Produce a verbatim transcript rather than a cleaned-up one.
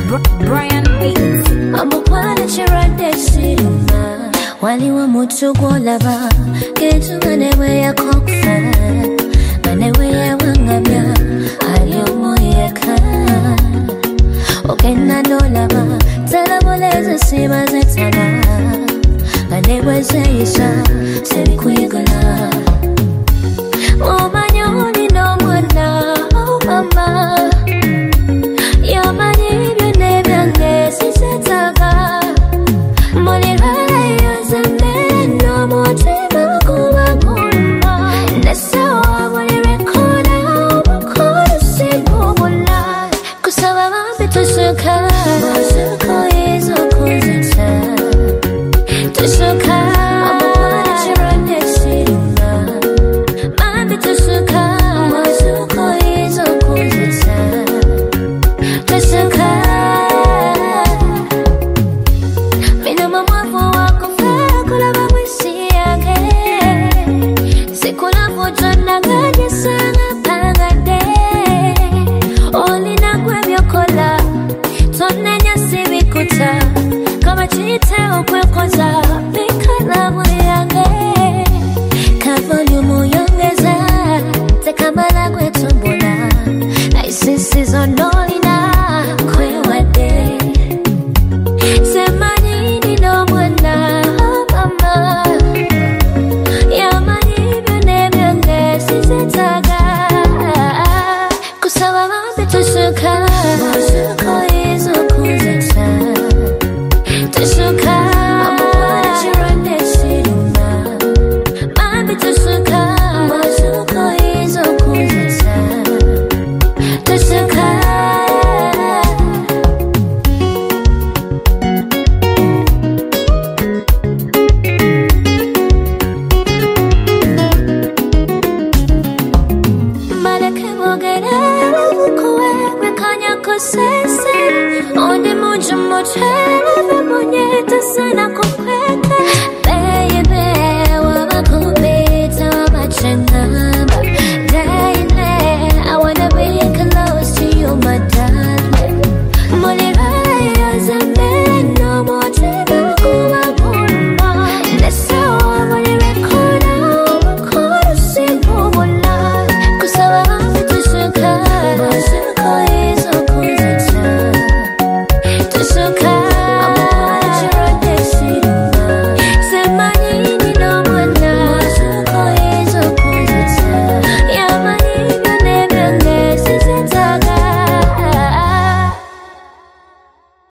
Brian Beats. Mambo kwana chirande siruma wali wa mutu golava kitu manewe ya kokfa manewe ya wangabya aliyomoyeka okena nolava talaboleza siba zetana manewe zeisa serikuyigala omanyoni no mwana oh mama yamani byone byange sisetaga molirala yazame no mutima kuba kumba nesawa bolirekona obukolo sibubula kusaba bambi tusuka masuko izo kuzita tusuka amukwana chirande sirima bambi tusuka masuko izo kuzita tusuka mina mamwafu wako fea kulaba mwisi yake sikula fotona ganya sana pangade olina kwe vyokola tonenya sibikuta kama chite ukwekoza mikala muyage kavolumu yongeza tekamala kwetumbola na isisi zonolina kwewade semanini no mwana mama yamani byone byange sisetaga kusaba bambi tusuka masuko izo kuzita tusuka amukwana chirande sirima bambi tusuka masuko izo kuzita tusuka Sese, on the moon, motel.